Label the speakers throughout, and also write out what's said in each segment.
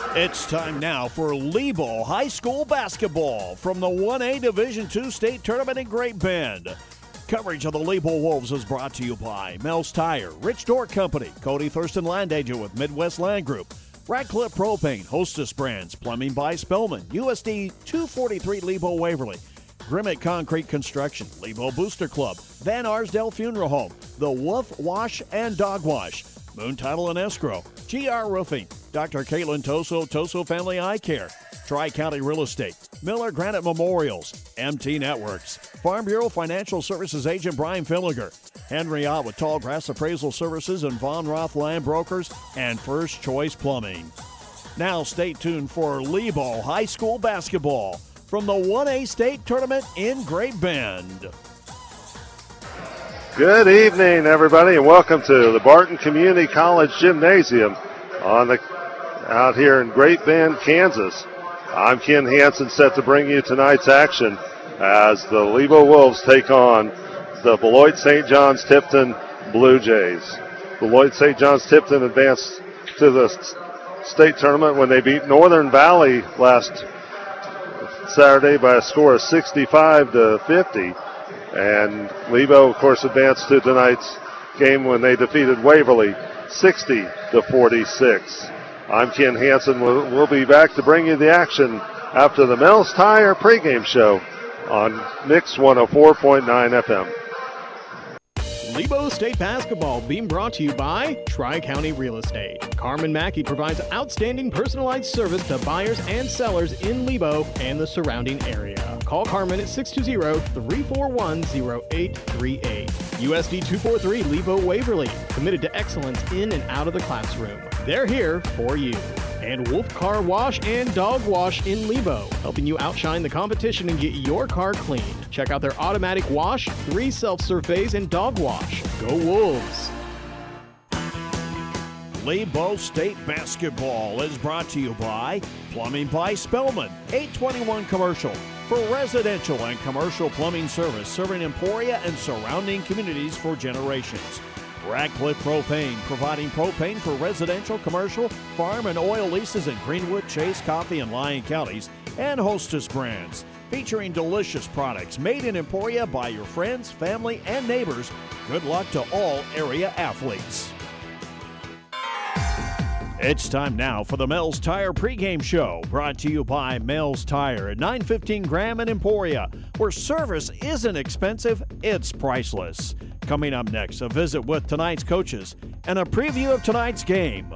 Speaker 1: It's time now for Lebo High School basketball from the 1A Division II State Tournament in Great Bend. Coverage of the Lebo Wolves is brought to you by Mel's Tire, Rich Door Company, Cody Thurston Land Agent with Midwest Land Group, Radcliffe Propane, Hostess Brands, Plumbing by Spellman, USD 243 Lebo Waverly, Grimmett Concrete Construction, Lebo Booster Club, Van Arsdale Funeral Home, The Wolf Wash and Dog Wash, Moon Title and Escrow, GR Roofing, Dr. Caitlin Toso Family Eye Care, Tri-County Real Estate, Miller Granite Memorials, MT Networks, Farm Bureau Financial Services Agent Brian Filliger, Henry Ott with Tall Grass Appraisal Services and Von Roth Land Brokers, and First Choice Plumbing. Now stay tuned for Lebo High School basketball from the 1A State Tournament in Great Bend.
Speaker 2: Good evening, everybody, and welcome to the Barton Community College Gymnasium out here in Great Bend, Kansas. I'm Ken Hansen, set to bring you tonight's action as the Lebo Wolves take on the Beloit St. John's Tipton Blue Jays. Beloit St. John's Tipton advanced to the state tournament when they beat Northern Valley last Saturday by a score of 65-50. And Lebo, of course, advanced to tonight's game when they defeated Waverly 60-46. I'm Ken Hansen. We'll be back to bring you the action after the Mel's Tire pregame show on Mix 104.9 FM.
Speaker 3: Lebo State Basketball being brought to you by Tri-County Real Estate. Carmen Mackey provides outstanding personalized service to buyers and sellers in Lebo and the surrounding area. Call Carmen at 620-341-0838. USD 243 Lebo Waverly, committed to excellence in and out of the classroom. They're here for you. And Wolf Car Wash and Dog Wash in Lebo, helping you outshine the competition and get your car clean. Check out their automatic wash, 3 self-serve bays, and dog wash. Go Wolves!
Speaker 1: Lebo State basketball is brought to you by Plumbing by Spellman, 821 Commercial. For residential and commercial plumbing service, serving Emporia and surrounding communities for generations. Radcliffe Propane, providing propane for residential, commercial, farm, and oil leases in Greenwood, Chase, Coffee, and Lyon counties. And Hostess Brands, featuring delicious products made in Emporia by your friends, family, and neighbors. Good luck to all area athletes. It's time now for the Mel's Tire pregame show, brought to you by Mel's Tire at 915 Graham and Emporia, where service isn't expensive, it's priceless. Coming up next, a visit with tonight's coaches and a preview of tonight's game.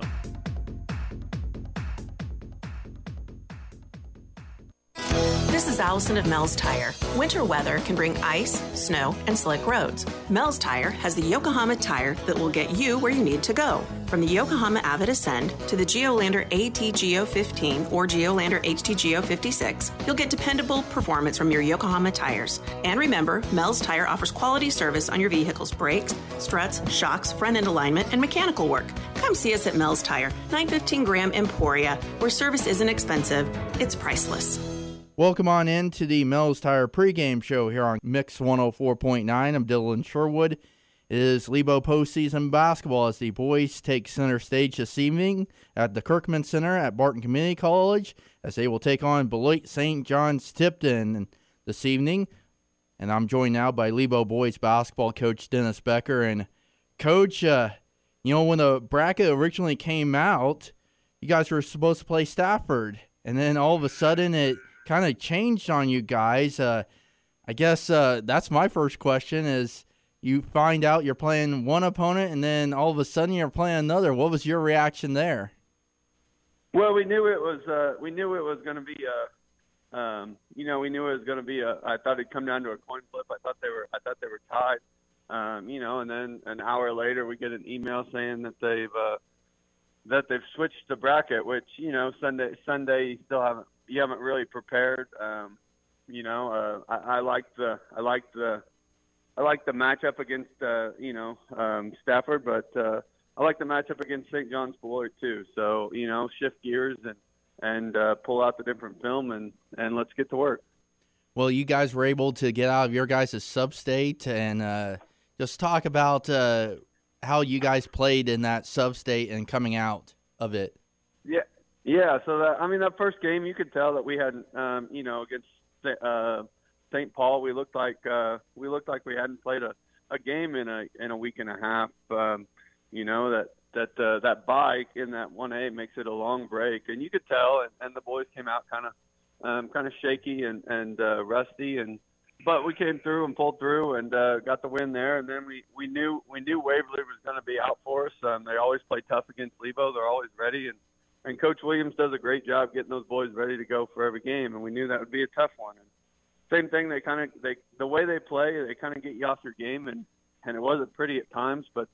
Speaker 4: This is Allison of Mel's Tire. Winter weather can bring ice, snow, and slick roads. Mel's Tire has the Yokohama tire that will get you where you need to go. From the Yokohama Avid Ascend to the Geolander AT Geo 15 or Geolander HT Geo 56, you'll get dependable performance from your Yokohama tires. And remember, Mel's Tire offers quality service on your vehicle's brakes, struts, shocks, front end alignment, and mechanical work. Come see us at Mel's Tire, 915 Graham Emporia, where service isn't expensive, it's priceless.
Speaker 5: Welcome on in to the Mel's Tire pregame show here on Mix 104.9. I'm Dylan Sherwood. It is Lebo postseason basketball as the boys take center stage this evening at the Kirkman Center at Barton Community College as they will take on Beloit St. John's Tipton this evening. And I'm joined now by Lebo boys basketball coach Dennis Becker. And Coach, when the bracket originally came out, you guys were supposed to play Stafford. And then all of a sudden it kind of changed on you guys. I guess that's my first question is you find out you're playing one opponent and then all of a sudden you're playing another. What was your reaction there?
Speaker 6: Well, we knew it was going to be I thought it'd come down to a coin flip. I thought they were tied. And then an hour later we get an email saying that they've switched the bracket, which, Sunday you haven't really prepared. I like the matchup against Stafford, but I like the matchup against St. John's Beloit too. So shift gears and pull out the different film and let's get to work.
Speaker 5: Well, you guys were able to get out of your guys' sub-state and just talk about how you guys played in that sub-state and coming out of it.
Speaker 6: Yeah, Yeah, so that first game, you could tell that we had, against St. Paul, we looked like we hadn't played a game in a week and a half. That bye in that 1A makes it a long break, and you could tell. And the boys came out kind of shaky and rusty, but we came through and pulled through and got the win there. And then we knew Waverly was going to be out for us. They always play tough against Lebo. They're always ready, and Coach Williams does a great job getting those boys ready to go for every game. And we knew that would be a tough one. And same thing. The way they play, they kind of get you off your game, and it wasn't pretty at times, but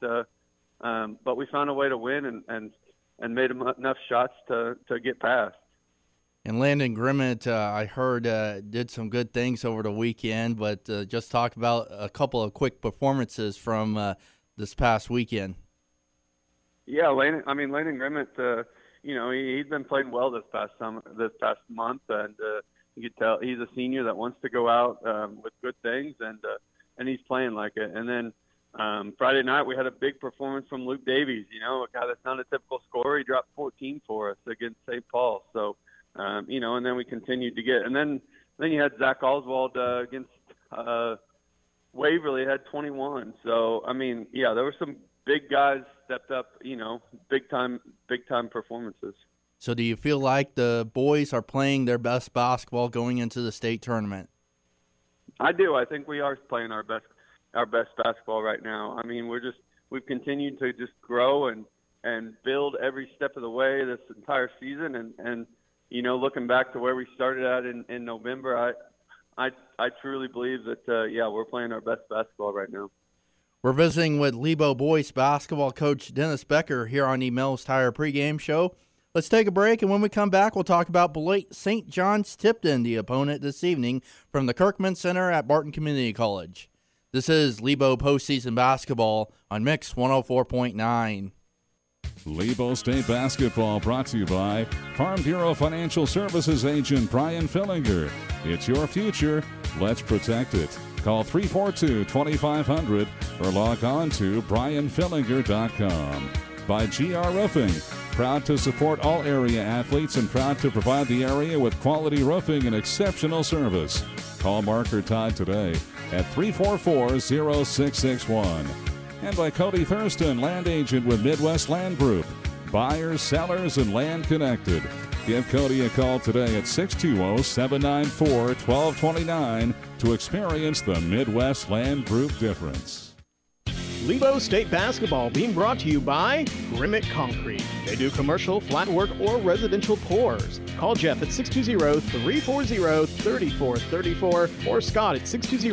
Speaker 6: we found a way to win and made enough shots to get past.
Speaker 5: And Landon Grimmett, I heard, did some good things over the weekend, but just talk about a couple of quick performances from this past weekend.
Speaker 6: Yeah, Landon Grimmett, he's been playing well this past month, and you could tell he's a senior that wants to go out with good things, and he's playing like it. And then Friday night we had a big performance from Luke Davies. A guy that's not a typical scorer. He dropped 14 for us against St. Paul. So, and then we continued to get. And then you had Zach Oswald against Waverly had 21. So there were some big guys stepped up. Big time performances.
Speaker 5: So, do you feel like the boys are playing their best basketball going into the state tournament?
Speaker 6: I do. I think we are playing our best basketball right now. We've continued to just grow and build every step of the way this entire season. And looking back to where we started at in November, I truly believe that, we're playing our best basketball right now.
Speaker 5: We're visiting with Lebo boys basketball coach Dennis Becker here on the Mills Tire pregame show. Let's take a break, and when we come back, we'll talk about Beloit St. John's Tipton, the opponent this evening from the Kirkman Center at Barton Community College. This is Lebo postseason basketball on Mix 104.9.
Speaker 7: Lebo State basketball brought to you by Farm Bureau Financial Services agent Brian Fillinger. It's your future. Let's protect it. Call 342-2500 or log on to brianfillinger.com. By GR Roofing, proud to support all area athletes and proud to provide the area with quality roofing and exceptional service. Call Mark or Todd today at 344-0661. And by Cody Thurston, land agent with Midwest Land Group. Buyers, sellers, and land connected. Give Cody a call today at 620-794-1229 to experience the Midwest Land Group difference.
Speaker 3: Lebo State basketball being brought to you by Grimmett Concrete. They do commercial, flat work, or residential pours. Call Jeff at 620-340-3434 or Scott at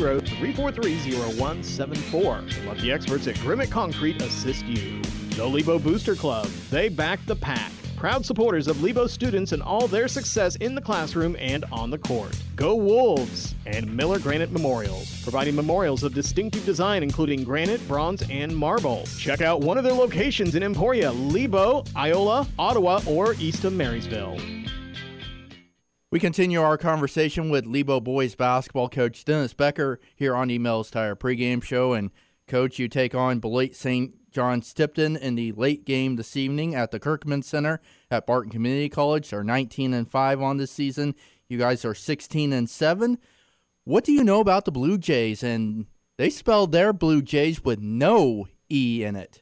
Speaker 3: 620-343-0174. Let the experts at Grimmett Concrete assist you. The Lebo Booster Club. They back the pack. Proud supporters of Lebo students and all their success in the classroom and on the court. Go Wolves! And Miller Granite Memorials, providing memorials of distinctive design including granite, bronze, and marble. Check out one of their locations in Emporia, Lebo, Iola, Ottawa, or east of Marysville.
Speaker 5: We continue our conversation with Lebo boys basketball coach Dennis Becker here on the Mills Tire pregame show. And, Coach, you take on Beloit St. John's Tipton in the late game this evening at the Kirkman Center at Barton Community College. They're 19-5 on this season. You guys are 16-7. What do you know about the Blue Jays? And they spelled their Blue Jays with no E in it.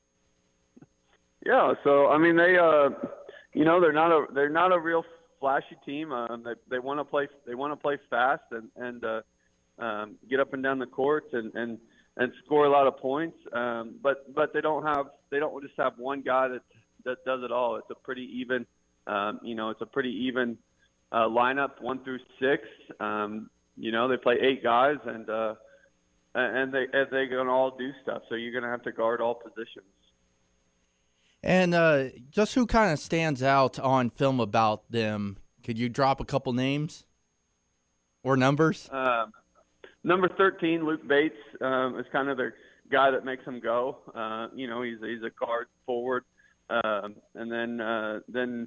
Speaker 6: Yeah, so they, they're not a real flashy team. They want to play. They want to play fast and get up and down the court and score a lot of points. But they don't just have one guy that does it all. It's a pretty even. It's a pretty even lineup 1 through 6. They play 8 guys and they're gonna all do stuff. So you're gonna have to guard all positions.
Speaker 5: And just who kind of stands out on film about them? Could you drop a couple names or numbers?
Speaker 6: Number 13, Luke Bates, is kind of the guy that makes them go. He's a guard forward, and then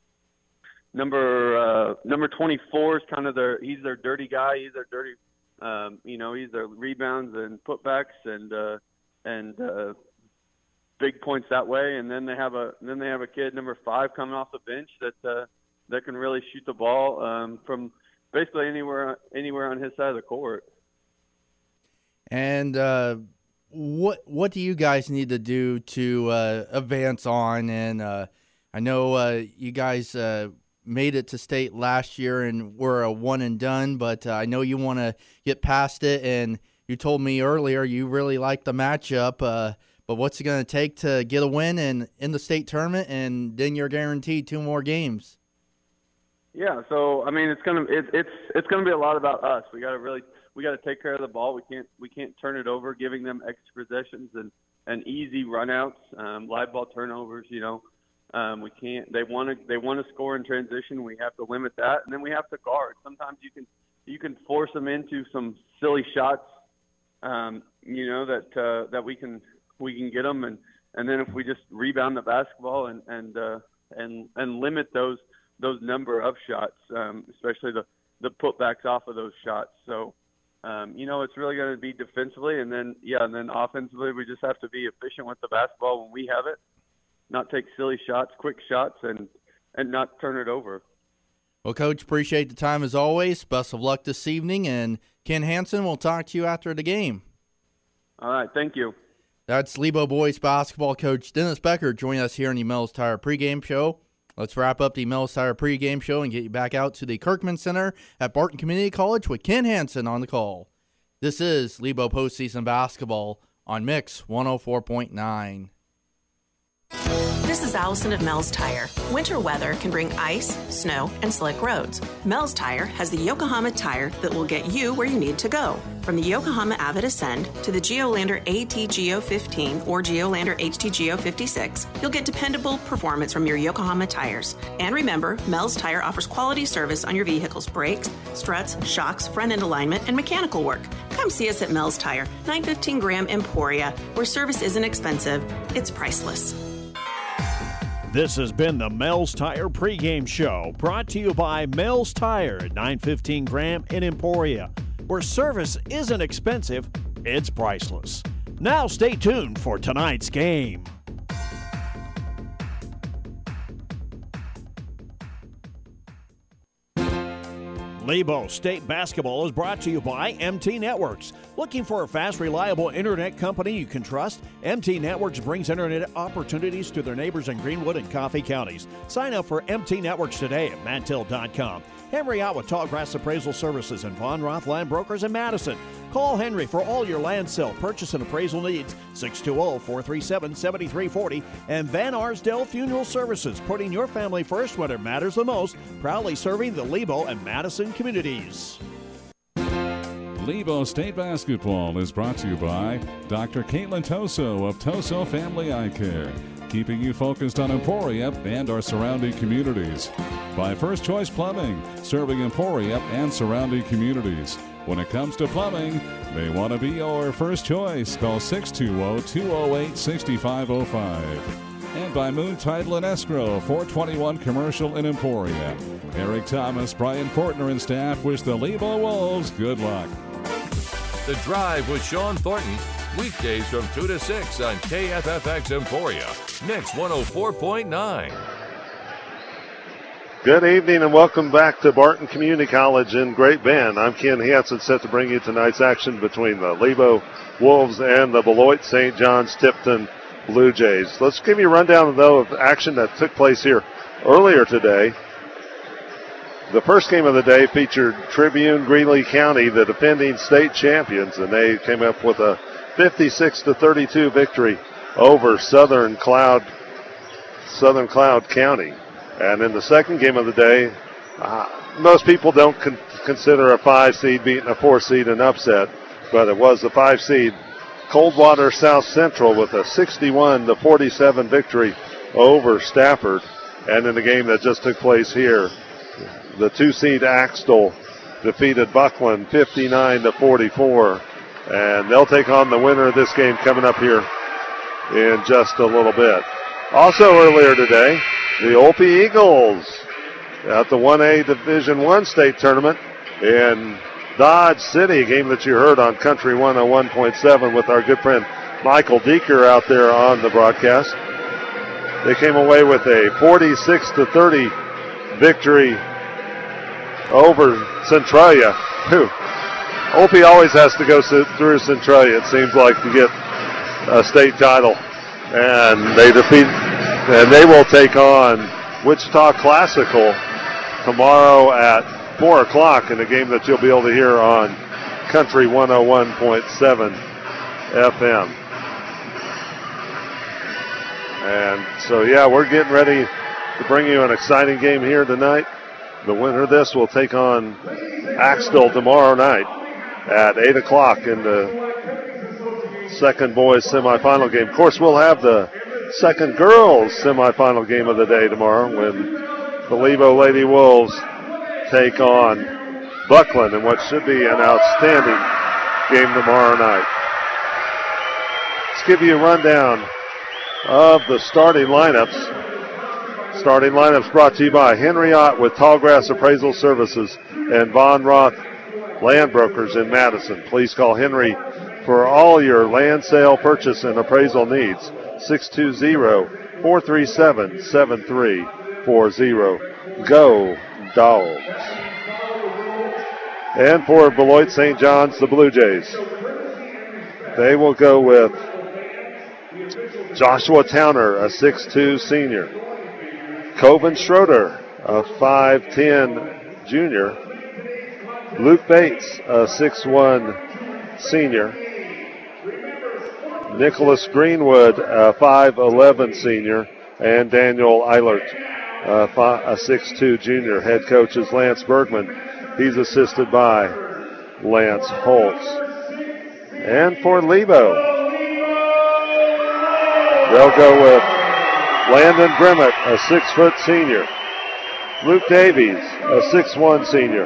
Speaker 6: number 24 is kind of he's their dirty guy. He's their dirty, he's their rebounds and putbacks and big points that way. And then they have a kid number 5 coming off the bench that can really shoot the ball from basically anywhere on his side of the court.
Speaker 5: And what do you guys need to do to advance on? And I know you guys made it to state last year and were a one and done, but I know you want to get past it. And you told me earlier you really like the matchup. But what's it going to take to get a win in the state tournament, and then you're guaranteed 2 more games?
Speaker 6: Yeah, so I mean it's gonna be a lot about us. We got to take care of the ball. We can't turn it over, giving them extra possessions and easy runouts, live ball turnovers. We can't. They want to score in transition. We have to limit that, and then we have to guard. Sometimes you can force them into some silly shots. That we can get them, and then if we just rebound the basketball and limit those number of shots, especially the putbacks off of those shots. So, it's really going to be defensively, and then offensively, we just have to be efficient with the basketball when we have it, not take silly shots, quick shots, and not turn it over.
Speaker 5: Well, Coach, appreciate the time as always. Best of luck this evening, and Ken Hansen will talk to you after the game.
Speaker 6: All right, thank you.
Speaker 5: That's Lebo boys basketball coach Dennis Becker joining us here on the Mills Tire pregame show. Let's wrap up the Mills Tire pregame show and get you back out to the Kirkman Center at Barton Community College with Ken Hansen on the call. This is Lebo postseason basketball on Mix 104.9.
Speaker 4: This is Allison of Mel's Tire. Winter weather can bring ice, snow, and slick roads. Mel's Tire has the Yokohama tire that will get you where you need to go. From the Yokohama Avid Ascend to the Geolander ATGO 15 or Geolander HTGO 56, you'll get dependable performance from your Yokohama tires. And remember, Mel's Tire offers quality service on your vehicle's brakes, struts, shocks, front-end alignment, and mechanical work. Come see us at Mel's Tire, 915 Graham Emporia, where service isn't expensive, it's priceless.
Speaker 1: This has been the Mel's Tire pregame show, brought to you by Mel's Tire at 915 Graham in Emporia, where service isn't expensive, it's priceless. Now stay tuned for tonight's game. Lebo State Basketball is brought to you by MT Networks. Looking for a fast, reliable internet company you can trust? MT Networks brings internet opportunities to their neighbors in Greenwood and Coffee counties. Sign up for MT Networks today at mantil.com. Henry Ott with Tallgrass Appraisal Services and Von Roth Land Brokers in Madison. Call Henry for all your land sale, purchase, and appraisal needs. 620-437-7340. And Van Arsdale Funeral Services, putting your family first when it matters the most. Proudly serving the Lebo and Madison communities.
Speaker 7: Lebo State Basketball is brought to you by Dr. Caitlin Toso of Toso Family Eye Care, keeping you focused on Emporia and our surrounding communities. By First Choice Plumbing, serving Emporia and surrounding communities. When it comes to plumbing, they want to be your first choice. Call 620-208-6505. And by Moon Title and Escrow, 421 Commercial in Emporia. Eric Thomas, Brian Portner, and staff wish the Lebo Wolves good luck.
Speaker 8: The Drive with Sean Thornton, weekdays from 2 to 6 on KFFX Emporia, Mix 104.9.
Speaker 2: Good evening and welcome back to Barton Community College in Great Bend. I'm Ken Hansen, set to bring you tonight's action between the Lebo Wolves and the Beloit St. John's Tipton Blue Jays. Let's give you a rundown, though, of action that took place here earlier today. The first game of the day featured Tribune Greeley County, the defending state champions, and they came up with a 56-32 victory over Southern Cloud County. And in the second game of the day, most people don't consider a 5 seed beating a 4 seed an upset, but it was the 5 seed Coldwater South Central with a 61-47 victory over Stafford. And in the game that just took place here, the 2 seed Axtell defeated Buckland 59-44. And they'll take on the winner of this game coming up here in just a little bit. Also earlier today, the Olpe Eagles at the 1A Division I state tournament in Dodge City, a game that you heard on Country 101.7 with our good friend Michael Deeker out there on the broadcast. They came away with a 46-30 victory over Centralia. Opie always has to go through Centralia, it seems like, to get a state title. And they will take on Wichita Classical tomorrow at 4 o'clock in a game that you'll be able to hear on Country 101.7 FM. And so, yeah, we're getting ready to bring you an exciting game here tonight. The winner of this will take on Axtell tomorrow night at 8 o'clock in the second boys semifinal game. Of course, we'll have the second girls semifinal game of the day tomorrow when the Lebo Lady Wolves take on Buckland in what should be an outstanding game tomorrow night. Let's give you a rundown of the starting lineups. Starting lineups brought to you by Henry Ott with Tallgrass Appraisal Services and Von Roth Land Brokers in Madison. Please call Henry for all your land sale, purchase, and appraisal needs. 620-437-7340. Go Dogs. And for Beloit St. John's, the Blue Jays, they will go with Joshua Towner, a 6'2 senior. Coven Schroeder, a 5'10 junior. Luke Bates, a 6'1 senior. Nicholas Greenwood, a 5'11 senior. And Daniel Eilert, a 6'2 junior. Head coach is Lance Bergman. He's assisted by Lance Holtz. And for Lebo, they'll go with Landon Grimmett, a 6' senior. Luke Davies, a 6'1 senior.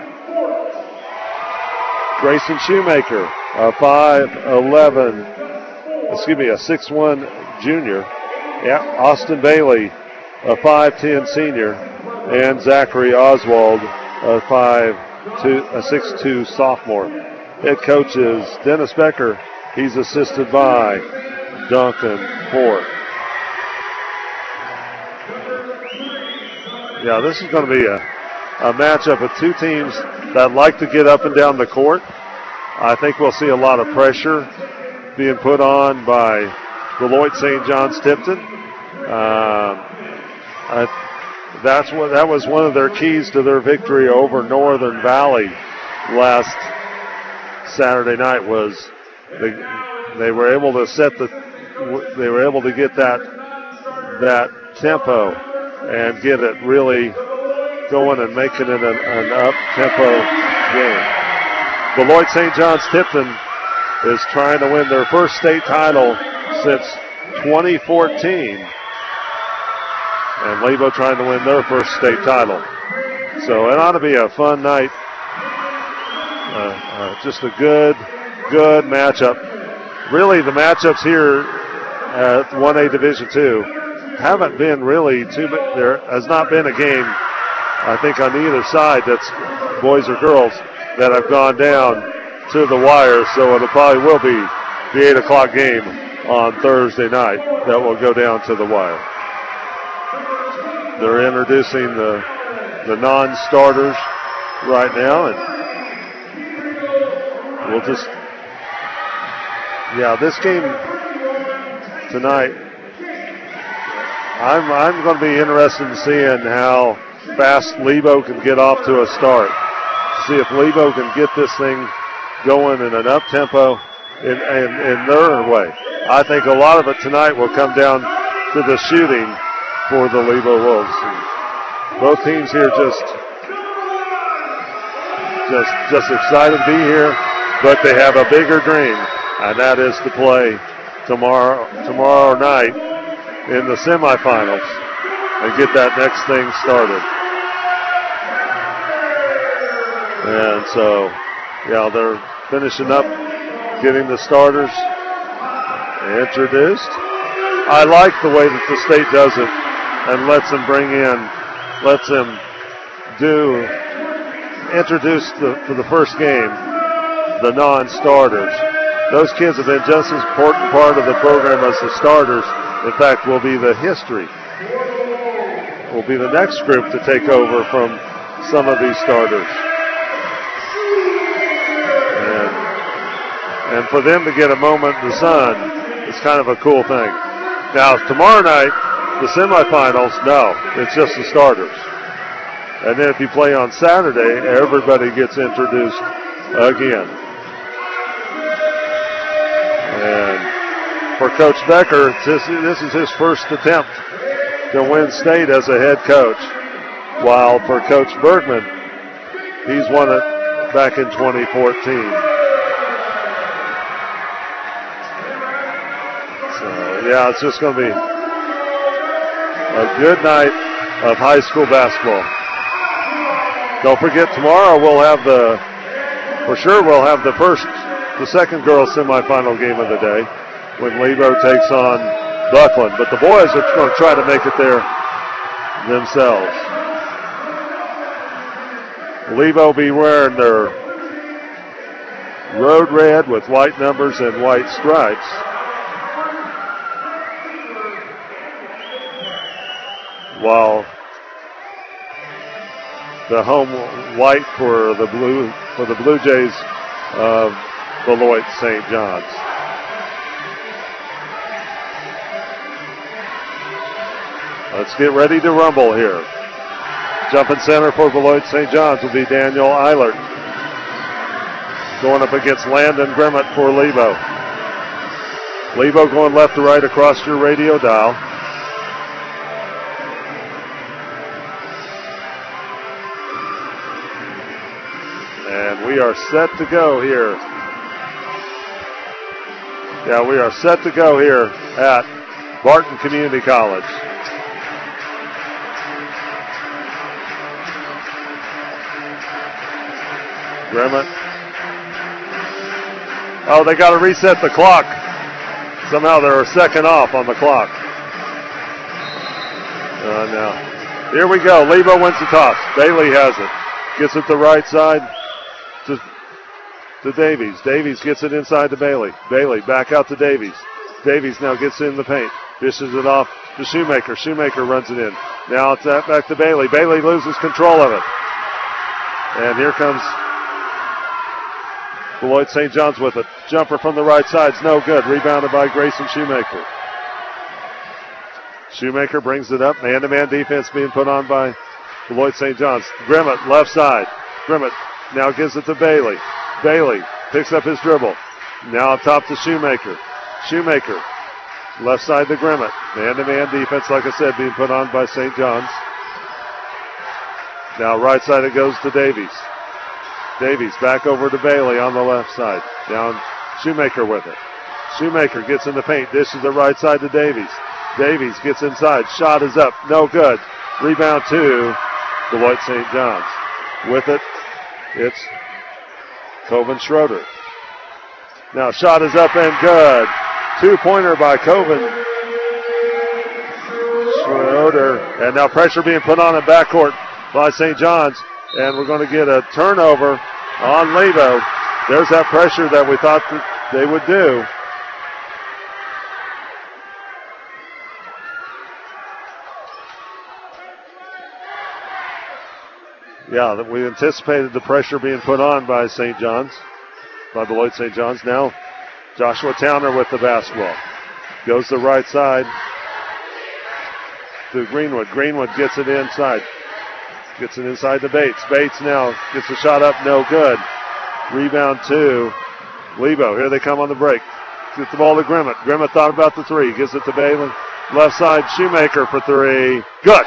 Speaker 2: Grayson Shoemaker, a 6'1 junior. Yeah, Austin Bailey, a 5'10 senior. And Zachary Oswald, a 6'2 sophomore. Head coach is Dennis Becker. He's assisted by Duncan Ford. Yeah, this is going to be a matchup of two teams that like to get up and down the court. I think we'll see a lot of pressure being put on by Beloit St. John's Tipton. That was one of their keys to their victory over Northern Valley last Saturday night. Was they were able to get that tempo and get it really going and making it an up-tempo game. Beloit St. John's Tipton is trying to win their first state title since 2014. And Lebo trying to win their first state title. So it ought to be a fun night. Just a good matchup. Really, the matchups here at 1A Division II haven't been really too big. There has not been a game, I think, on either side that's boys or girls that have gone down to the wire. So it probably will be the 8 o'clock game on Thursday night that will go down to the wire. They're introducing the non-starters right now, and we'll just, this game tonight, I'm going to be interested in seeing how fast Lebo can get off to a start. See if Lebo can get this thing going in an up-tempo in their way. I think a lot of it tonight will come down to the shooting for the Lebo Wolves. Both teams here just excited to be here, but they have a bigger dream, and that is to play tomorrow night in the semifinals and get that next thing started. And so, they're finishing up getting the starters introduced. I like the way that the state does it and lets them introduce for the first game the non-starters. those kids have been just as important part of the program as the starters. In fact, will be the history. Will be the next group to take over from some of these starters. And for them to get a moment in the sun is kind of a cool thing. Now, tomorrow night, the semifinals, no, it's just the starters. And then if you play on Saturday, everybody gets introduced again. And for Coach Becker, this is his first attempt to win state as a head coach. While for Coach Bergman, he's won it back in 2014. So, yeah, it's just going to be a good night of high school basketball. Don't forget, tomorrow we'll have the second girls semifinal game of the day when Lebo takes on Buckland. But the boys are going to try to make it there themselves. Lebo be wearing their road red with white numbers and white stripes. While the home white for the Blue Jays of Beloit St. John's. Let's get ready to rumble here. Jumping center for Beloit St. John's will be Daniel Eilert. Going up against Landon Grimmett for Lebo. Lebo going left to right across your radio dial. And we are set to go here. Yeah, we are set to go here at Barton Community College. Grimmett. Oh, they got to reset the clock. Somehow they're a second off on the clock. Now, here we go. Lebo wins the toss. Bailey has it. Gets it the right side to Davies. Davies gets it inside to Bailey. Bailey back out to Davies. Davies now gets in the paint. Dishes it off to Shoemaker. Shoemaker runs it in. Now it's back to Bailey. Bailey loses control of it. And here comes Beloit St. John's with it. Jumper from the right side's no good. Rebounded by Grayson Shoemaker. Shoemaker brings it up. Man-to-man defense being put on by Beloit St. John's. Grimmett, left side. Grimmett now gives it to Bailey. Bailey picks up his dribble. Now up top to Shoemaker. Shoemaker, left side to Grimmett. Man-to-man defense, like I said, being put on by St. John's. Now right side it goes to Davies. Davies back over to Bailey on the left side. Down Shoemaker with it. Shoemaker gets in the paint. Dishes the right side to Davies. Davies gets inside. Shot is up. No good. Rebound to Beloit St. John's. With it, it's Coven Schroeder. Now shot is up and good. Two-pointer by Coven Schroeder. And now pressure being put on in backcourt by St. John's. And we're going to get a turnover on Lebo. There's that pressure that we thought that they would do. Yeah, we anticipated the pressure being put on by St. John's, by Beloit St. John's. Now Joshua Towner with the basketball. Goes the right side to Greenwood. Greenwood gets it inside. Gets it inside to Bates. Bates now gets the shot up, no good. Rebound to Lebo. Here they come on the break. Gets the ball to Grimmett. Grimmett thought about the three. Gives it to Bailey. Left side, Shoemaker for three. Good.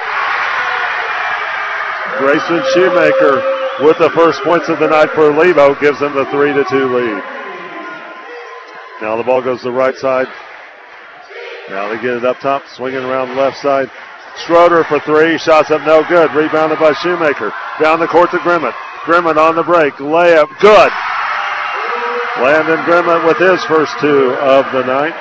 Speaker 2: Grayson Shoemaker with the first points of the night for Lebo gives them the 3-2 lead. Now the ball goes to the right side. Now they get it up top, swinging around the left side. Schroeder for three, shots up no good. Rebounded by Shoemaker. Down the court to Grimmett. Grimmett on the break, layup, good. Landon Grimmett with his first two of the night.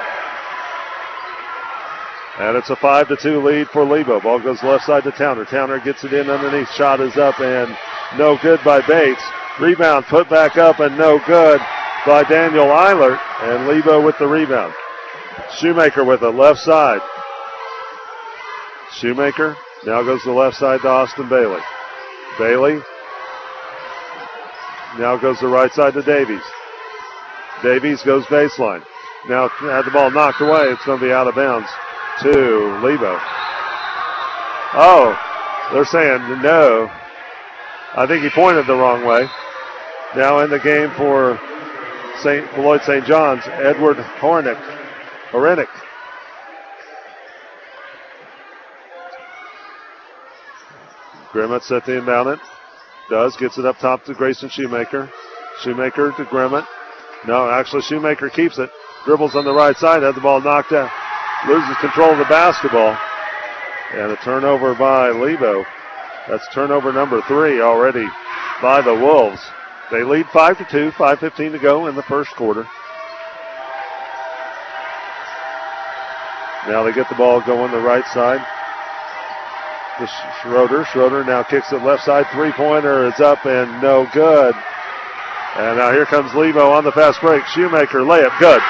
Speaker 2: And it's a 5-2 lead for Lebo. Ball goes left side to Towner. Towner gets it in underneath. Shot is up and no good by Bates. Rebound put back up and no good by Daniel Eilert, and Lebo with the rebound. Shoemaker with it, left side. Shoemaker now goes to the left side to Austin Bailey. Bailey now goes to the right side to Davies. Davies goes baseline. Now had the ball knocked away. It's going to be out of bounds to Lebo. Oh, they're saying no. I think he pointed the wrong way. Now in the game for Beloit St. John's, Edward Horenick. Grimmett set the inbound it. Gets it up top to Grayson Shoemaker. Shoemaker to Grimmett. No, actually Shoemaker keeps it. Dribbles on the right side, had the ball knocked out. Loses control of the basketball. And a turnover by Lebo. That's turnover number 3 already by the Wolves. They lead 5-2, 5:15 to go in the first quarter. Now they get the ball going the right side to Schroeder. Schroeder now kicks it left side. Three-pointer is up and no good. And now here comes Lebo on the fast break. Shoemaker, layup, good.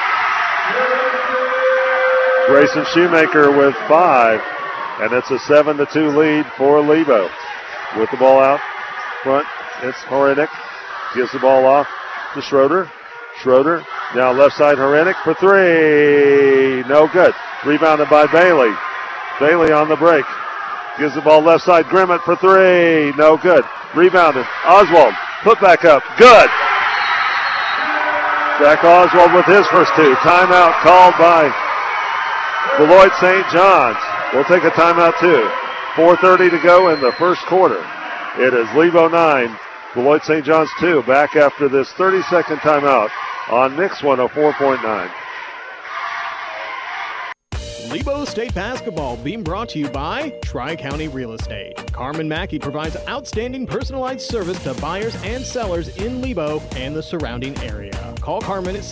Speaker 2: Grayson Shoemaker with 5. And it's a 7-2 lead for Lebo. With the ball out front, it's Horenick. Gives the ball off to Schroeder. Schroeder, now left side Horenick for 3. No good. Rebounded by Bailey. Bailey on the break. Gives the ball left side. Grimmett for 3. No good. Rebounded. Oswald, put back up. Good. Jack Oswald with his first 2. Timeout called by Beloit St. John's. We'll take a timeout too. 4:30 to go in the first quarter. It is Lebo 9, Beloit St. John's 2. Back after this 30-second timeout on Mix 104.9.
Speaker 3: Lebo State Basketball being brought to you by Tri-County Real Estate. Carmen Mackey provides outstanding personalized service to buyers and sellers in Lebo and the surrounding area. Call Carmen at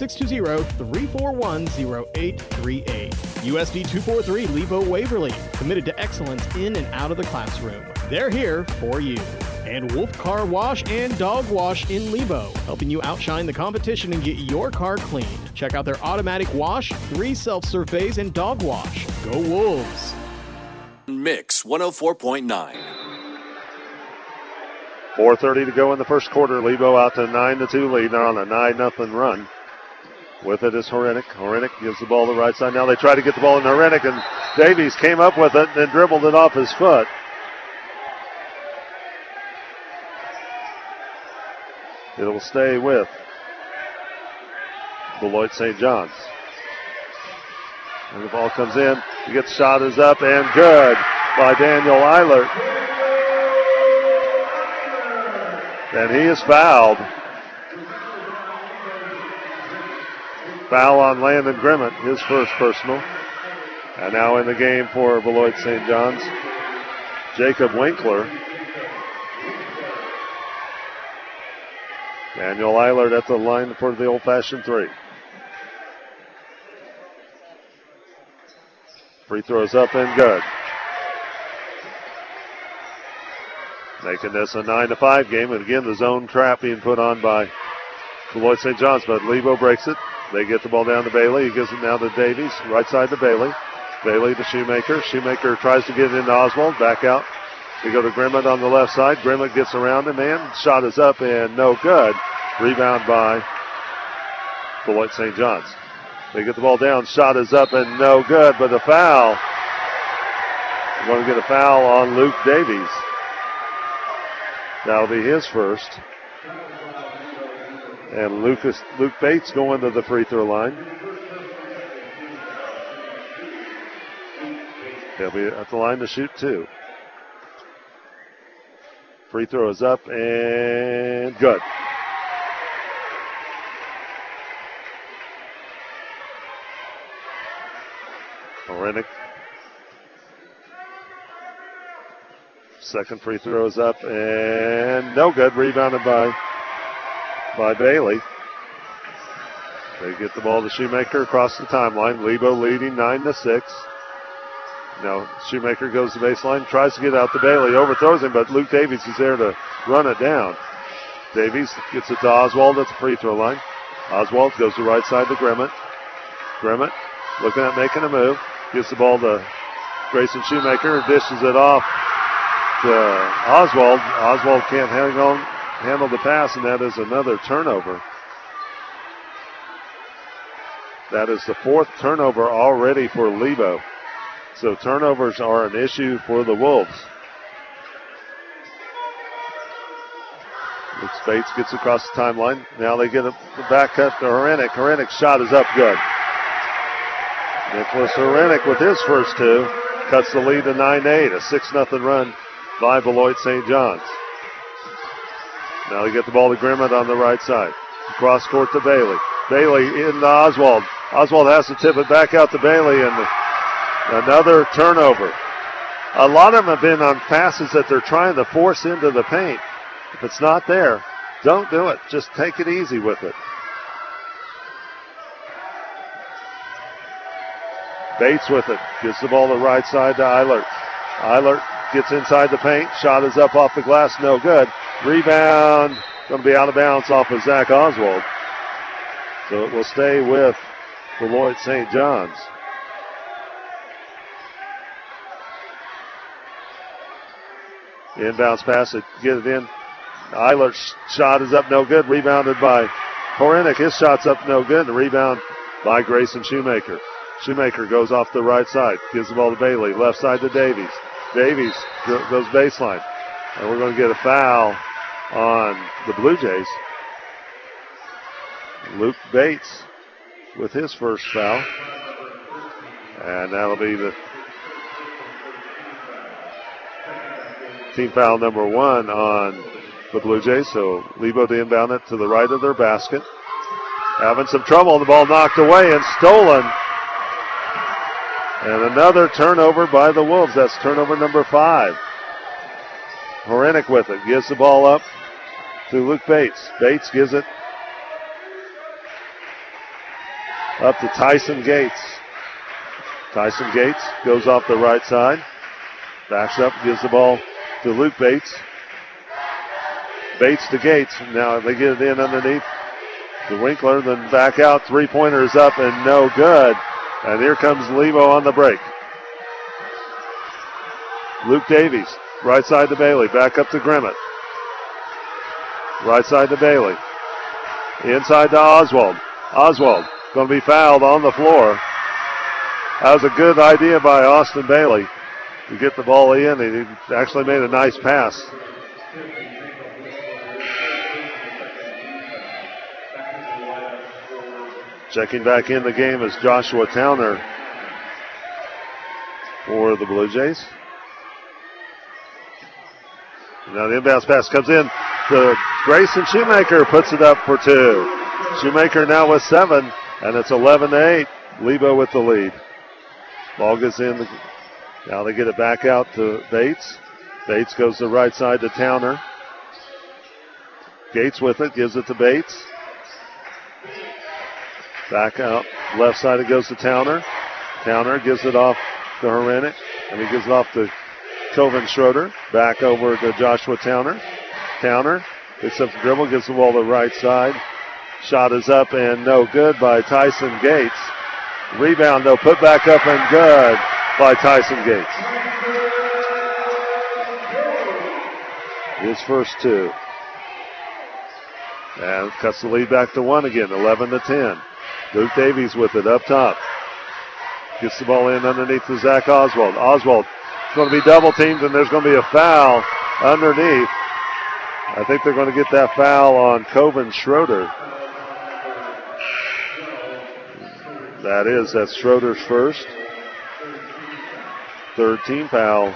Speaker 3: 620-341-0838. USD 243 Lebo Waverly, committed to excellence in and out of the classroom. They're here for you. And Wolf Car Wash and Dog Wash in Lebo, helping you outshine the competition and get your car clean. Check out their automatic wash, 3 self-serve bays, and dog wash. Go Wolves!
Speaker 9: Mix 104.9.
Speaker 2: 4:30 to go in the first quarter. Lebo out to 9-2 lead. They're on a 9-0 run. With it is Horenick. Horenick gives the ball to the right side. Now they try to get the ball in Horenick, and Davies came up with it and then dribbled it off his foot. It will stay with Beloit St. John's. And the ball comes in. He gets shot is up and good by Daniel Eilert. And he is fouled. Foul on Landon Grimmett, his first personal. And now in the game for Beloit St. John's, Jacob Winkler. Daniel Eilert at the line for the old-fashioned 3. Free throws up and good. Making this a 9-5 game, and again the zone trap being put on by Beloit St. John's, but Lebo breaks it. They get the ball down to Bailey. He gives it now to Davies, right side to Bailey. Bailey to Shoemaker. Shoemaker tries to get it into Oswald, back out. We go to Grimmett on the left side. Grimmett gets around him, and shot is up and no good. Rebound by Beloit St. John's. They get the ball down. Shot is up and no good, but a foul. We're going to get a foul on Luke Davies. That'll be his first. And Luke Bates going to the free throw line. He'll be at the line to shoot 2. Free throw is up and good. Horenick. Second free throw is up and no good. Rebounded by Bailey. They get the ball to Shoemaker across the timeline. Lebo leading 9-6. Now Shoemaker goes to baseline, tries to get out to Bailey, overthrows him, but Luke Davies is there to run it down. Davies gets it to Oswald at the free throw line. Oswald goes to right side to Grimmett. Grimmett looking at making a move. Gives the ball to Grayson Shoemaker. Dishes it off to Oswald. Oswald can't handle the pass, and that is another turnover. That is the fourth turnover already for Lebo. So turnovers are an issue for the Wolves. Luke Bates gets across the timeline. Now they get the back cut to Horenik. Horenik's shot is up good. Nicholas Horenik with his first two cuts the lead to 9-8, a 6-0 run by Beloit St. John's. Now they get the ball to Grimmett on the right side. Cross court to Bailey. Bailey into Oswald. Oswald has to tip it back out to Bailey, and another turnover. A lot of them have been on passes that they're trying to force into the paint. If it's not there, don't do it. Just take it easy with it. Bates with it. Gives the ball to the right side to Eilert. Eilert gets inside the paint. Shot is up off the glass. No good. Rebound. Going to be out of bounds off of Zach Oswald. So it will stay with Beloit St. John's. Inbounds pass it. Get it in. Eilert's shot is up no good. Rebounded by Horenik. His shot's up no good. The rebound by Grayson Shoemaker. Shoemaker goes off the right side. Gives the ball to Bailey. Left side to Davies. Davies goes baseline. And we're going to get a foul on the Blue Jays. Luke Bates with his first foul. And that'll be the team foul number 1 on the Blue Jays. So Lebo to inbound it to the right of their basket. Having some trouble. The ball knocked away and stolen. And another turnover by the Wolves. That's turnover number 5. Horenik with it. Gives the ball up to Luke Bates. Bates gives it up to Tyson Gates. Tyson Gates goes off the right side. Backs up, gives the ball to Luke Bates. Bates to Gates. Now they get it in underneath the Winkler, then back out. Three-pointer is up and no good. And here comes Lebo on the break. Luke Davies, right side to Bailey, back up to Grimmett. Right side to Bailey. Inside to Oswald. Oswald going to be fouled on the floor. That was a good idea by Austin Bailey to get the ball in. He actually made a nice pass. Checking back in the game is Joshua Towner for the Blue Jays. Now the inbounds pass comes in to Grayson Shoemaker, puts it up for 2. Shoemaker now with 7, and it's 11-8. Lebo with the lead. Ball goes in. Now they get it back out to Bates. Bates goes to the right side to Towner. Gates with it, gives it to Bates. Back out, left side it goes to Towner. Towner gives it off to Horenik, and he gives it off to Coven Schroeder. Back over to Joshua Towner. Towner picks up the dribble, gives the ball to the right side. Shot is up and no good by Tyson Gates. Rebound though, put back up and good by Tyson Gates. His first 2. And cuts the lead back to 1 again, 11-10. Luke Davies with it up top. Gets the ball in underneath to Zach Oswald. Oswald going to be double teamed, and there's going to be a foul underneath. I think they're going to get that foul on Coven Schroeder. That's Schroeder's first. 3rd team foul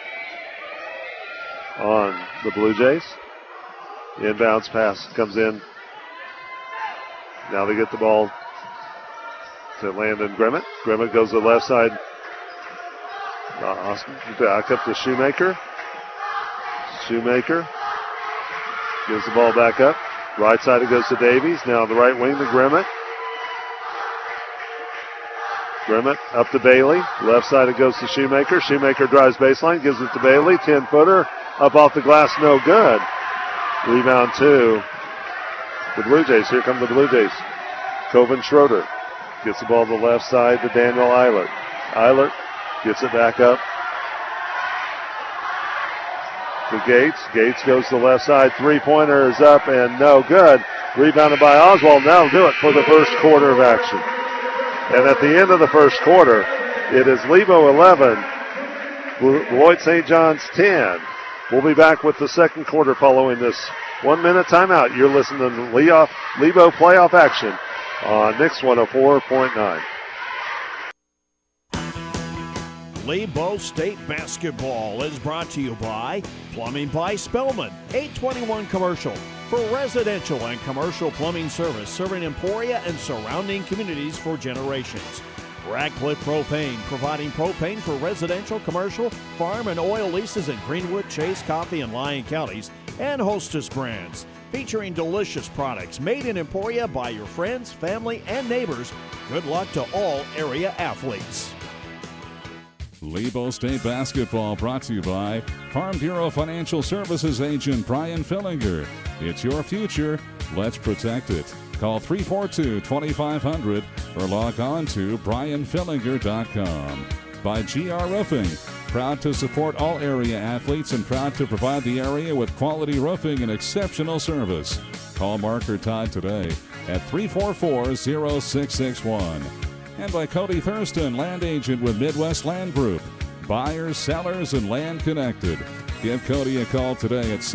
Speaker 2: on the Blue Jays. The inbounds pass comes in. Now they get the ball to Landon Grimmett. Grimmett goes to the left side. Back up to Shoemaker. Shoemaker gives the ball back up. Right side it goes to Davies. Now the right wing to Grimmett. Grimmett up to Bailey. Left side it goes to Shoemaker. Shoemaker drives baseline, gives it to Bailey. 10-footer up off the glass, no good. Rebound 2. The Blue Jays. Here come the Blue Jays. Coven Schroeder gets the ball to the left side to Daniel Eilert. Eilert gets it back up to Gates. Gates goes to the left side. Three-pointer is up and no good. Rebounded by Oswald. That'll do it for the first quarter of action. And at the end of the first quarter, it is Lebo 11, Beloit St. John's 10. We'll be back with the second quarter following this 1-minute timeout. You're listening to Lebo playoff action on Mix 104.9.
Speaker 1: Lebo State Basketball is brought to you by Plumbing by Spellman, 821 Commercial. For residential and commercial plumbing service serving Emporia and surrounding communities for generations. Radcliffe Propane, providing propane for residential, commercial, farm, and oil leases in Greenwood, Chase, Coffee, and Lyon counties. And Hostess Brands, featuring delicious products made in Emporia by your friends, family, and neighbors. Good luck to all area athletes.
Speaker 7: Lebo State Basketball brought to you by Farm Bureau Financial Services agent Brian Fillinger. It's your future. Let's protect it. Call 342-2500 or log on to brianfillinger.com. By GR Roofing, proud to support all area athletes and proud to provide the area with quality roofing and exceptional service. Call Mark or Todd today at 344-0661. And by Cody Thurston, land agent with Midwest Land Group. Buyers, sellers, and land connected. Give Cody a call today at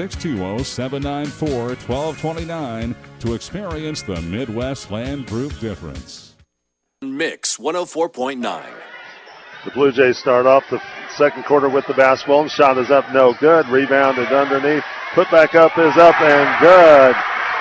Speaker 7: 620-794-1229 to experience the Midwest Land Group difference.
Speaker 9: Mix 104.9.
Speaker 2: The Blue Jays start off the second quarter with the basketball. Shot is up, no good. Rebounded underneath. Put back up is up and good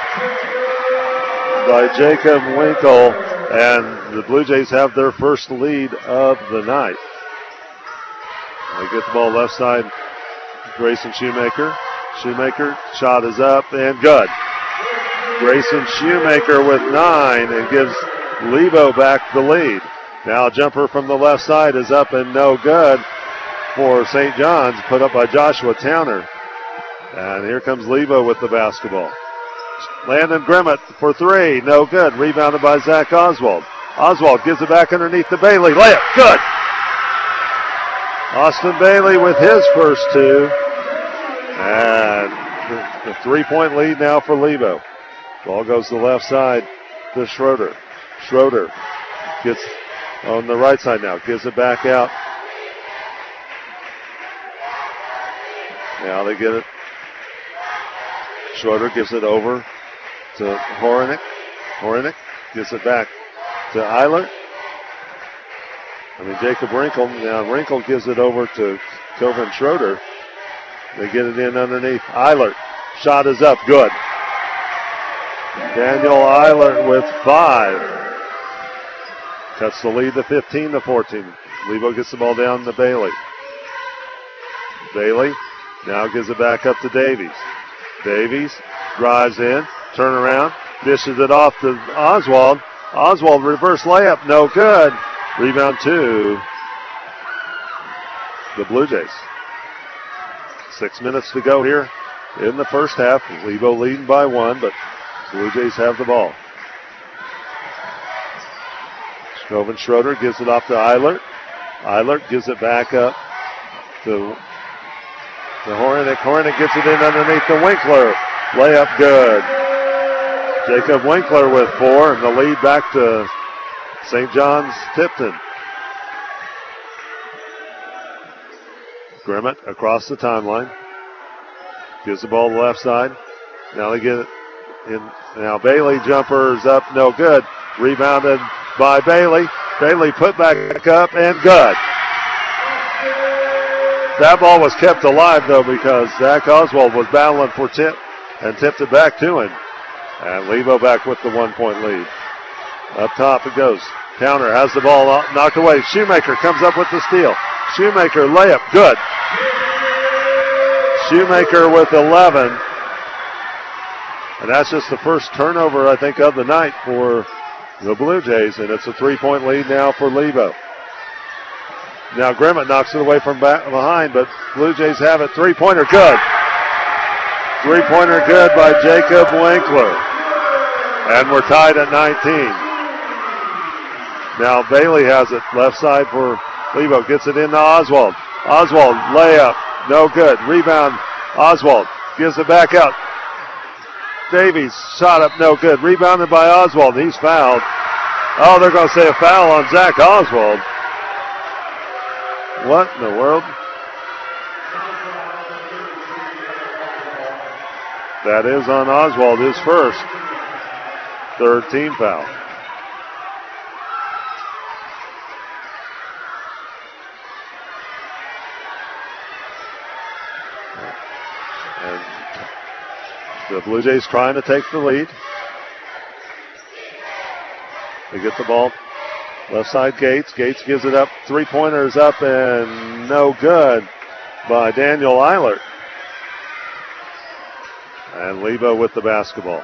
Speaker 2: by Jacob Winkle. And the Blue Jays have their first lead of the night. They get the ball left side. Grayson Shoemaker. Shoemaker, shot is up and good. Grayson Shoemaker with 9 and gives Lebo back the lead. Now a jumper from the left side is up and no good for St. John's, put up by Joshua Towner. And here comes Lebo with the basketball. Landon Grimmett for 3, no good. Rebounded by Zach Oswald. Oswald gives it back underneath to Bailey. Layup, good. Austin Bailey with his first 2. And the 3-point lead now for Lebo. Ball goes to the left side to Schroeder. Schroeder gets on the right side now. Gives it back out. Now they get it. Schroeder gives it over to Horenick. Horenick gives it back to Jacob Wrinkle. Now Wrinkle gives it over to Coven Schroeder. They get it in underneath. Eilert. Shot is up. Good. Daniel Eilert with 5. Cuts the lead to 15-14. Lebo gets the ball down to Bailey. Bailey now gives it back up to Davies. Davies drives in, turn around, dishes it off to Oswald. Oswald reverse layup, no good. Rebound to the Blue Jays. 6 minutes to go here in the first half. Lebo leading by 1, but Blue Jays have the ball. Coven Schroeder gives it off to Eilert. Eilert gives it back up to Horenick. Horenick gets it in underneath the Winkler. Layup good. Jacob Winkler with 4, and the lead back to St. John's Tipton. Grimmett across the timeline. Gives the ball to the left side. Now they get it in. Now Bailey jumpers up, no good. Rebounded by Bailey. Bailey put back up and good. That ball was kept alive though because Zach Oswald was battling for tip and tipped it back to him. And Lebo back with the 1-point lead. Up top it goes. Towner has the ball knocked away. Shoemaker comes up with the steal. Shoemaker layup, good. Shoemaker with 11. And that's just the first turnover, I think, of the night for the Blue Jays. And it's a 3-point lead now for Lebo. Now Grimmett knocks it away from behind, but Blue Jays have it. 3-pointer good. 3-pointer good by Jacob Winkler. And we're tied at 19. Now Bailey has it. Left side for Lebo. Gets it into Oswald. Oswald, layup. No good. Rebound. Oswald gives it back out. Davies, shot up, no good. Rebounded by Oswald. He's fouled. Oh, they're going to say a foul on Zach Oswald. What in the world? That is on Oswald, his first. Third team foul. And the Blue Jays trying to take the lead. They get the ball. Left side Gates. Gates gives it up. Three-pointers up and no good by Daniel Eilert. And Lebo with the basketball.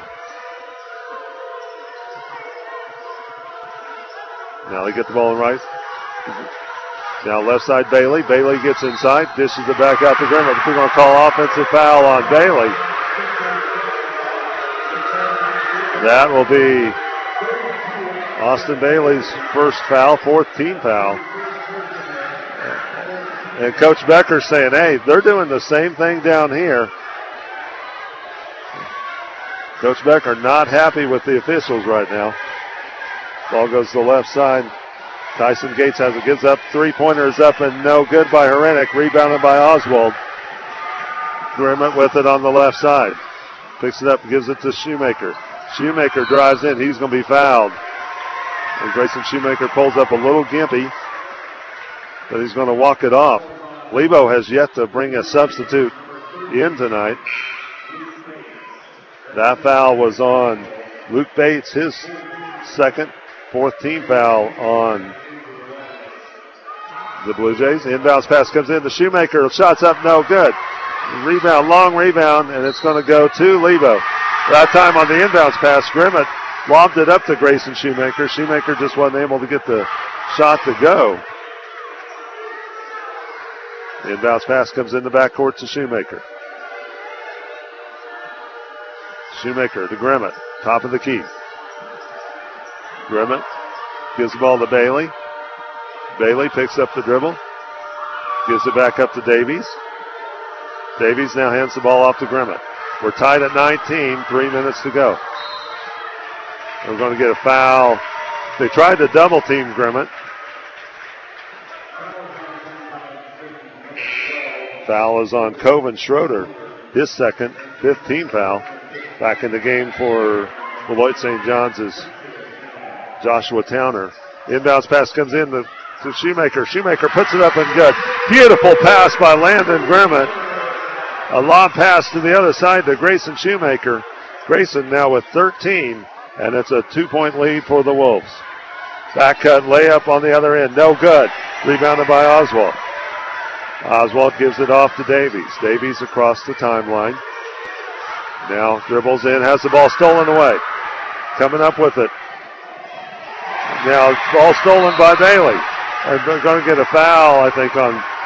Speaker 2: Now they get the ball in right. Now left side Bailey. Bailey gets inside. Dishes it back out to Grimmett. They're going to call offensive foul on Bailey. That will be Austin Bailey's first foul, fourth team foul. And Coach Becker's saying, hey, they're doing the same thing down here. Coach Becker not happy with the officials right now. Ball goes to the left side. Tyson Gates has it, gives up. Three-pointers up and no good by Hrenek. Rebounded by Oswald. Grimmett with it on the left side. Picks it up and gives it to Shoemaker. Shoemaker drives in. He's going to be fouled. And Grayson Shoemaker pulls up a little gimpy, but he's going to walk it off. Lebo has yet to bring a substitute in tonight. That foul was on Luke Bates, his second, fourth team foul on the Blue Jays. Inbounds pass comes in to Shoemaker. Shots up, no good. Rebound, long rebound, and it's going to go to Lebo. That time on the inbounds pass, Grimmett lobbed it up to Grayson Shoemaker. Shoemaker just wasn't able to get the shot to go. The inbounds pass comes in the backcourt to Shoemaker. Shoemaker to Grimmett, top of the key. Grimmett gives the ball to Bailey. Bailey picks up the dribble. Gives it back up to Davies. Davies now hands the ball off to Grimmett. We're tied at 19, 3 minutes to go. We're going to get a foul. They tried to double team Grimmett. Foul is on Coven Schroeder, his second, fifth team foul. Back in the game for Beloit St. John's is Joshua Towner. Inbounds pass comes in to Shoemaker. Shoemaker puts it up and good. Beautiful pass by Landon Grimmett. A lob pass to the other side to Grayson Shoemaker. Grayson now with 13, and it's a 2-point lead for the Wolves. Back cut layup on the other end. No good. Rebounded by Oswald. Oswald gives it off to Davies. Davies across the timeline. Now dribbles in, has the ball stolen away. Coming up with it. Now ball stolen by Bailey. And they're going to get a foul, I think,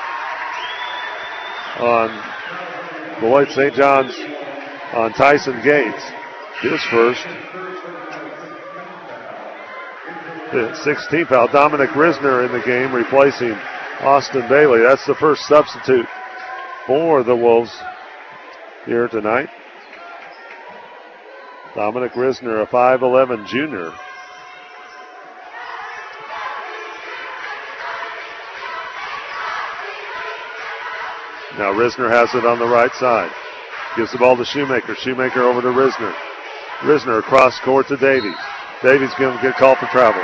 Speaker 2: on Beloit St. John's, on Tyson Gates. His first. The 16th foul. Dominic Risner in the game, replacing Austin Bailey. That's the first substitute for the Wolves here tonight. Dominic Risner, a 5'11 junior. Now Risner has it on the right side. Gives the ball to Shoemaker. Shoemaker over to Risner. Risner across court to Davies. Davies going to get called for travel.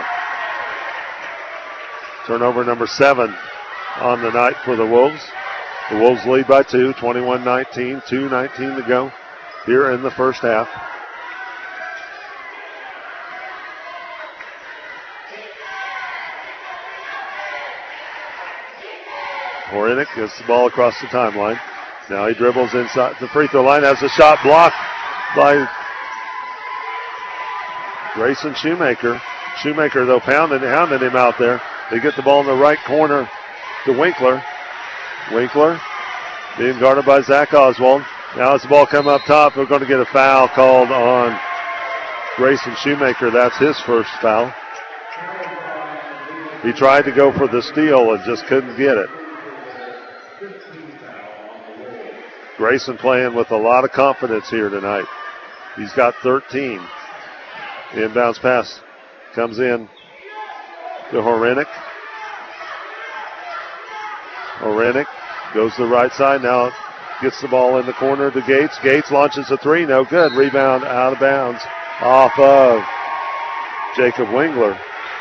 Speaker 2: Turnover number 7 on the night for the Wolves. The Wolves lead by 2, 21-19, 2:19 to go here in the first half. Hrenek gets the ball across the timeline. Now he dribbles inside the free throw line. Has a shot blocked by Grayson Shoemaker. Shoemaker, though, hounding him out there. They get the ball in the right corner to Winkler. Winkler being guarded by Zach Oswald. Now as the ball come up top, we're going to get a foul called on Grayson Shoemaker. That's his first foul. He tried to go for the steal and just couldn't get it. Grayson playing with a lot of confidence here tonight. He's got 13. The inbounds pass comes in to Horenick. Horenick goes to the right side. Now gets the ball in the corner to Gates. Gates launches a three. No good. Rebound out of bounds off of Jacob Wingler.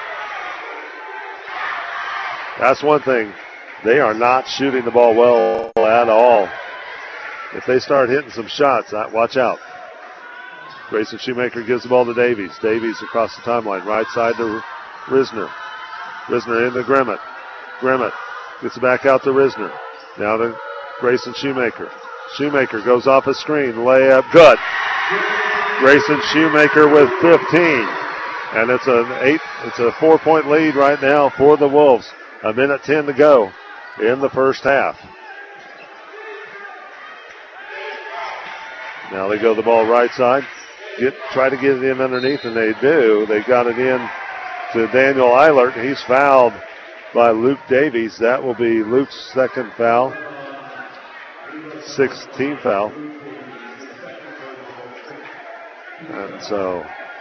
Speaker 2: That's one thing. They are not shooting the ball well at all. If they start hitting some shots, watch out. Grayson Shoemaker gives the ball to Davies. Davies across the timeline. Right side to Risner. Risner into Grimmett. Grimmett gets it back out to Risner. Now to Grayson Shoemaker. Shoemaker goes off a screen. Layup. Good. Grayson Shoemaker with 15. And it's a 4-point lead right now for the Wolves. 1:10 to go in the first half. Now they go the ball right side. Try to get it in underneath, and they do. They got it in to Daniel Eilert. He's fouled by Luke Davies. That will be Luke's second foul. 6th team foul. And so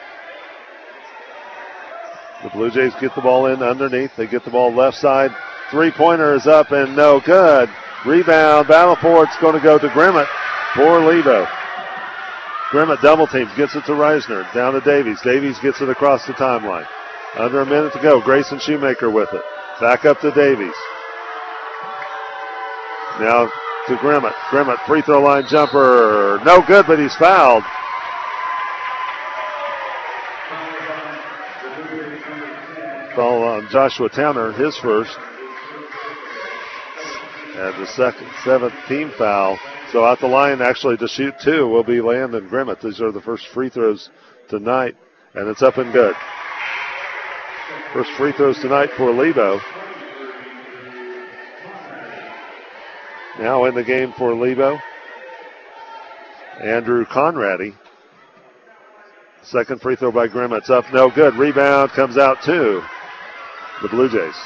Speaker 2: the Blue Jays get the ball in underneath. They get the ball left side. Three-pointer is up and no good. Rebound, battle for it's going to go to Grimmett for Lebo. Grimmett double teams, gets it to Reisner. Down to Davies. Davies gets it across the timeline. Under a minute to go. Grayson Shoemaker with it. Back up to Davies. Now to Grimmett. Grimmett, free throw line jumper. No good, but he's fouled. Foul on Joshua Towner, his first. And the seventh team foul. So at the line, actually, to shoot two will be Landon Grimmett. These are the first free throws tonight, and it's up and good. First free throws tonight for Lebo. Now in the game for Lebo, Andrew Conradi. Second free throw by Grimmett's up, no good. Rebound comes out to the Blue Jays.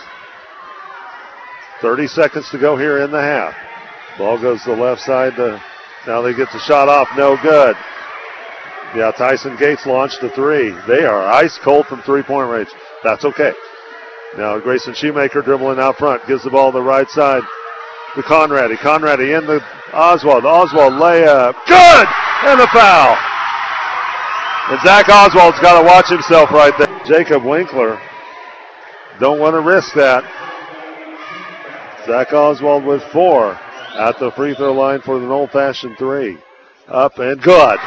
Speaker 2: 30 seconds to go here in the half. Ball goes to the left side. Now they get the shot off. No good. Yeah, Tyson Gates launched a three. They are ice cold from three-point range. That's okay. Now Grayson Shoemaker dribbling out front. Gives the ball to the right side to Conradi. Conradi in the Oswald. Oswald layup. Good! And a foul. And Zach Oswald's got to watch himself right there. Jacob Winkler. Don't want to risk that. Zach Oswald with 4 at the free throw line for an old-fashioned three. Up and good.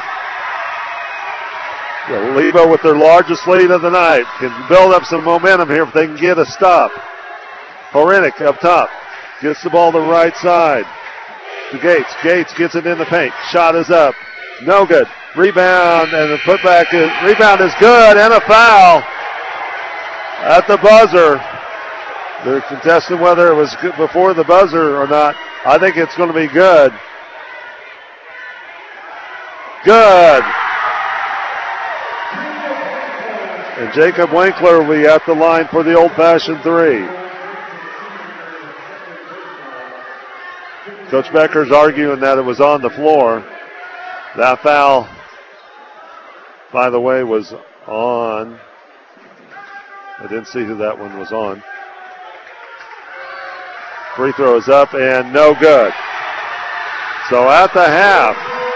Speaker 2: Lebo with their largest lead of the night can build up some momentum here if they can get a stop. Horenick up top. Gets the ball to the right side. To Gates. Gates gets it in the paint. Shot is up. No good. Rebound and the putback rebound is good and a foul at the buzzer. They're contesting whether it was good before the buzzer or not. I think it's going to be good. Good. And Jacob Winkler will be at the line for the old-fashioned three. Coach Becker's arguing that it was on the floor. That foul, by the way, was on. I didn't see who that one was on. Free throw is up and no good. So at the half,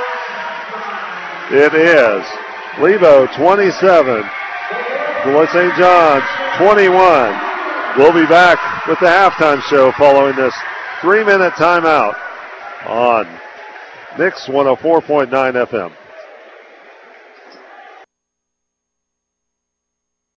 Speaker 2: it is Lebo 27, Beloit St. John's 21. We'll be back with the halftime show following this 3-minute timeout on Mix 104.9 FM.